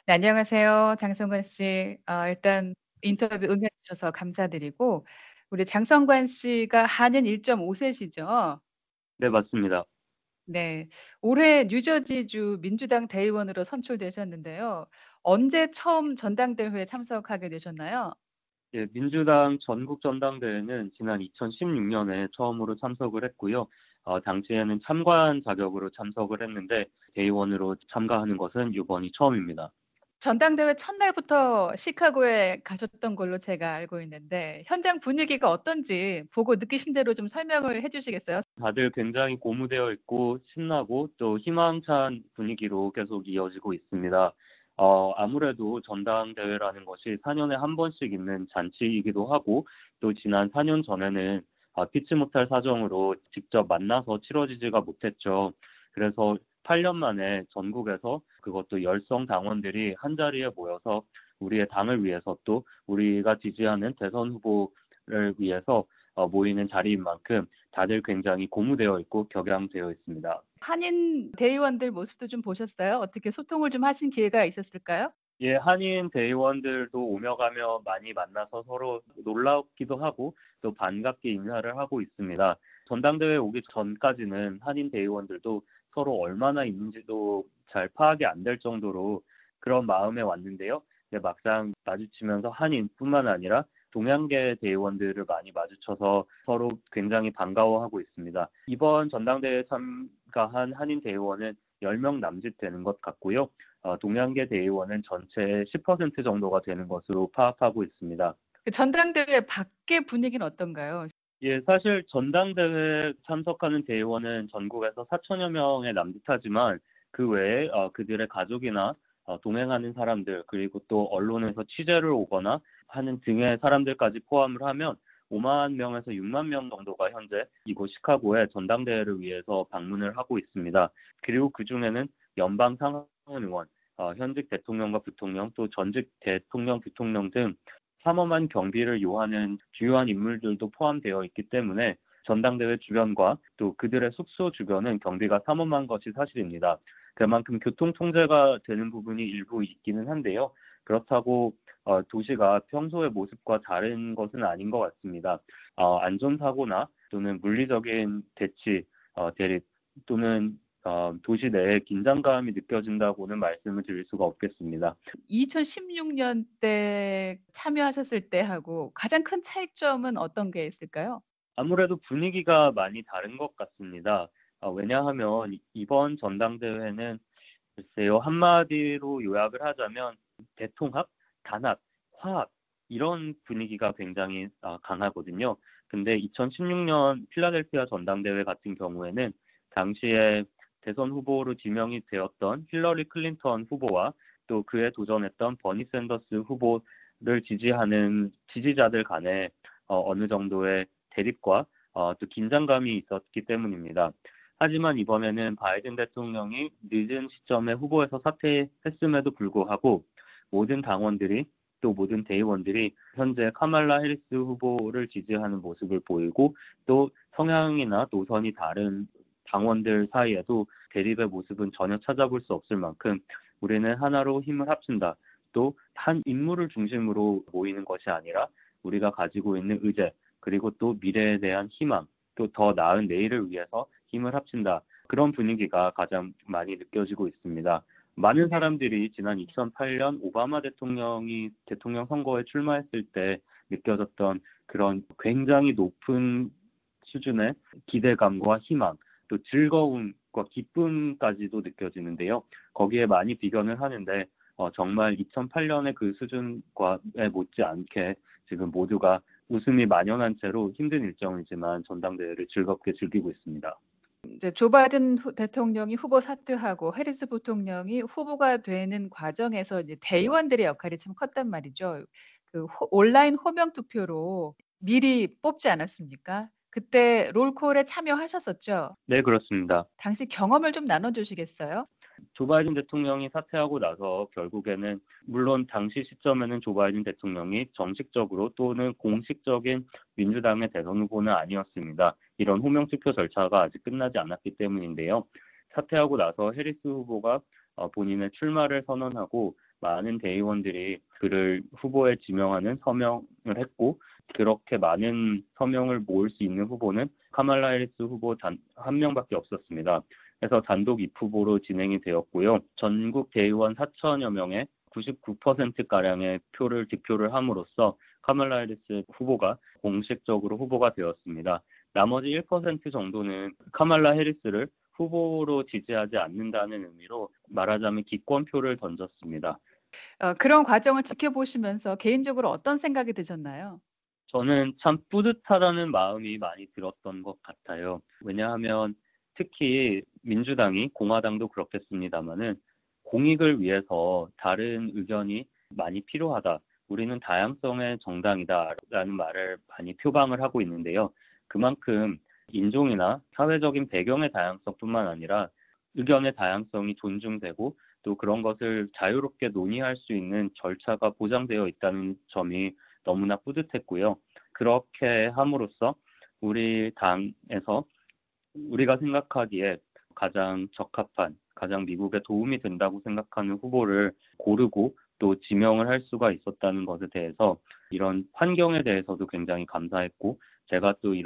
네, 안녕하세요. 장성관 씨. 일단 인터뷰 응해 주셔서 감사드리고, 우리 장성관 씨가 한인 1.5세시죠? 네, 맞습니다. 네. 올해 뉴저지주 민주당 대의원으로 선출되셨는데요. 언제 처음 전당대회에 참석하게 되셨나요? 예, 민주당 전국 전당대회는 지난 2016년에 처음으로 참석을 했고요. 당시에는 참관 자격으로 참석을 했는데 대의원으로 참가하는 것은 이번이 처음입니다. 전당대회 첫날부터 시카고에 가셨던 걸로 제가 알고 있는데, 현장 분위기가 어떤지 보고 느끼신 대로 좀 설명을 해 주시겠어요? 다들 굉장히 고무되어 있고 신나고 또 희망찬 분위기로 계속 이어지고 있습니다. 아무래도 전당대회라는 것이 4년에 한 번씩 있는 잔치이기도 하고 또 지난 4년 전에는 피치 못할 사정으로 직접 만나서 치러지지가 못했죠. 그래서 8년 만에 전국에서 그것도 열성 당원들이 한자리에 모여서 우리의 당을 위해서 또 우리가 지지하는 대선 후보를 위해서 모이는 자리인 만큼 다들 굉장히 고무되어 있고 격양되어 있습니다. 한인 대의원들 모습도 좀 보셨어요? 어떻게 소통을 좀 하신 기회가 있었을까요? 예, 한인 대의원들도 오며 가며 많이 만나서 서로 놀랍기도 하고 또 반갑게 인사를 하고 있습니다. 전당대회 오기 전까지는 한인 대의원들도 서로 얼마나 있는지도 잘 파악이 안 될 정도로 그런 마음에 왔는데요. 근데 막상 마주치면서 한인뿐만 아니라 동양계 대의원들을 많이 마주쳐서 서로 굉장히 반가워하고 있습니다. 이번 전당대회에 참가한 한인 대의원은 10명 남짓 되는 것 같고요. 동양계 대의원은 전체의 10% 정도가 되는 것으로 파악하고 있습니다. 그 전당대회 밖의 분위기는 어떤가요? 예, 사실 전당대회에 참석하는 대의원은 전국에서 4천여 명에 남짓하지만 그 외에 그들의 가족이나 동행하는 사람들 그리고 또 언론에서 취재를 오거나 하는 등의 사람들까지 포함을 하면 5만 명에서 6만 명 정도가 현재 이곳 시카고에 전당대회를 위해서 방문을 하고 있습니다. 그리고 그 중에는 연방 상원 의원, 현직 대통령과 부통령 또 전직 대통령, 부통령 등 삼엄한 경비를 요하는 주요한 인물들도 포함되어 있기 때문에 전당대회 주변과 또 그들의 숙소 주변은 경비가 삼엄한 것이 사실입니다. 그만큼 교통 통제가 되는 부분이 일부 있기는 한데요. 그렇다고 도시가 평소의 모습과 다른 것은 아닌 것 같습니다. 안전사고나 또는 물리적인 대치, 대립 또는 도시 내에 긴장감이 느껴진다고는 말씀을 드릴 수가 없겠습니다. 2016년 때 참여하셨을 때하고 가장 큰 차이점은 어떤 게 있을까요? 아무래도 분위기가 많이 다른 것 같습니다. 왜냐하면 이번 전당대회는 글쎄요, 한마디로 요약을 하자면 대통합, 단합, 화합 이런 분위기가 굉장히 강하거든요. 근데 2016년 필라델피아 전당대회 같은 경우에는 당시에 대선 후보로 지명이 되었던 힐러리 클린턴 후보와 또 그에 도전했던 버니 샌더스 후보를 지지하는 지지자들 간에 어느 정도의 대립과 또 긴장감이 있었기 때문입니다. 하지만 이번에는 바이든 대통령이 늦은 시점에 후보에서 사퇴했음에도 불구하고 모든 당원들이 또 모든 대의원들이 현재 카말라 해리스 후보를 지지하는 모습을 보이고 또 성향이나 노선이 다른 당원들 사이에도 대립의 모습은 전혀 찾아볼 수 없을 만큼 우리는 하나로 힘을 합친다. 또 한 인물을 중심으로 모이는 것이 아니라 우리가 가지고 있는 의제 그리고 또 미래에 대한 희망 또 더 나은 내일을 위해서 힘을 합친다. 그런 분위기가 가장 많이 느껴지고 있습니다. 많은 네. 사람들이 지난 2008년 오바마 대통령이 대통령 선거에 출마했을 때 느껴졌던 그런 굉장히 높은 수준의 기대감과 희망, 또 즐거움과 기쁨까지도 느껴지는데요. 거기에 많이 비견을 하는데 정말 2008년의 그 수준과에 못지않게 지금 모두가 웃음이 만연한 채로 힘든 일정이지만 전당대회를 즐겁게 즐기고 있습니다. 이제 조 바이든 대통령이 후보 사퇴하고 해리스 부통령이 후보가 되는 과정에서 이제 대의원들의 역할이 참 컸단 말이죠. 온라인 호명 투표로 미리 뽑지 않았습니까? 그때 롤콜에 참여하셨었죠? 네, 그렇습니다. 당시 경험을 좀 나눠 주시겠어요? 조 바이든 대통령이 사퇴하고 나서 결국에는 물론 당시 시점에는 조 바이든 대통령이 정식적으로 또는 공식적인 민주당의 대선 후보는 아니었습니다. 이런 호명 투표 절차가 아직 끝나지 않았기 때문인데요. 사퇴하고 나서 해리스 후보가 본인의 출마를 선언하고 많은 대의원들이 그를 후보에 지명하는 서명을 했고 그렇게 많은 서명을 모을 수 있는 후보는 카말라 해리스 후보 단 한 명밖에 없었습니다. 그래서 단독 입후보로 진행이 되었고요. 전국 대의원 4천여 명의 99%가량의 표를 득표를 함으로써 카말라 해리스 후보가 공식적으로 후보가 되었습니다. 나머지 1% 정도는 카말라 해리스를 후보로 지지하지 않는다는 의미로 말하자면 기권표를 던졌습니다. 그런 과정을 지켜보시면서 개인적으로 어떤 생각이 드셨나요? 저는 참 뿌듯하다는 마음이 많이 들었던 것 같아요. 왜냐하면 특히 민주당이 공화당도 그렇겠습니다마는 공익을 위해서 다른 의견이 많이 필요하다. 우리는 다양성의 정당이다라는 말을 많이 표방을 하고 있는데요. 그만큼 인종이나 사회적인 배경의 다양성뿐만 아니라 의견의 다양성이 존중되고 또 그런 것을 자유롭게 논의할 수 있는 절차가 보장되어 있다는 점이 너무나 뿌듯했고요. 그렇게 함으로써 우리 당에서 우리가 생각하기에 가장 적합한, 가장 미국에 도움이 된다고 생각하는 후보를 고르고 또 지명을 할 수가 있었다는 것에 대해서 이런 환경에 대해서도 굉장히 감사했고 제가 또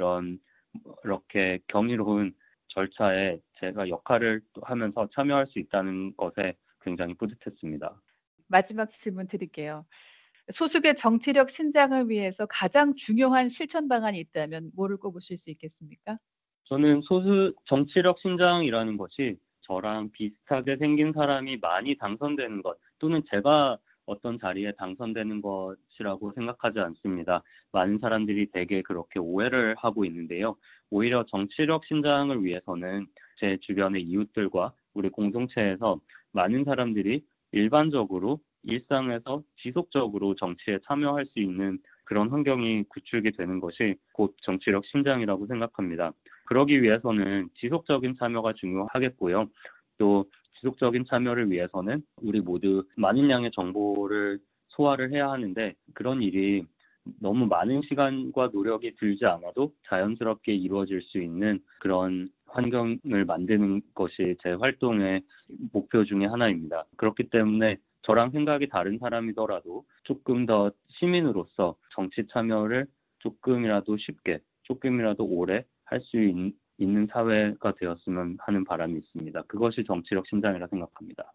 이렇게 경이로운 절차에 제가 역할을 또 하면서 참여할 수 있다는 것에 굉장히 뿌듯했습니다. 마지막 질문 드릴게요. 소수의 정치력 신장을 위해서 가장 중요한 실천 방안이 있다면 뭐를 꼽으실 수 있겠습니까? 저는 소수 정치력 신장이라는 것이 저랑 비슷하게 생긴 사람이 많이 당선되는 것 또는 제가 어떤 자리에 당선되는 것이라고 생각하지 않습니다. 많은 사람들이 대개 그렇게 오해를 하고 있는데요. 오히려 정치력 신장을 위해서는 제 주변의 이웃들과 우리 공동체에서 많은 사람들이 일반적으로 일상에서 지속적으로 정치에 참여할 수 있는 그런 환경이 구축이 되는 것이 곧 정치력 신장이라고 생각합니다. 그러기 위해서는 지속적인 참여가 중요하겠고요. 또 지속적인 참여를 위해서는 우리 모두 많은 양의 정보를 소화를 해야 하는데 그런 일이 너무 많은 시간과 노력이 들지 않아도 자연스럽게 이루어질 수 있는 그런 환경을 만드는 것이 제 활동의 목표 중에 하나입니다. 그렇기 때문에 저랑 생각이 다른 사람이더라도 조금 더 시민으로서 정치 참여를 조금이라도 쉽게, 조금이라도 오래 할 수 있는 사회가 되었으면 하는 바람이 있습니다. 그것이 정치력 신장이라 생각합니다.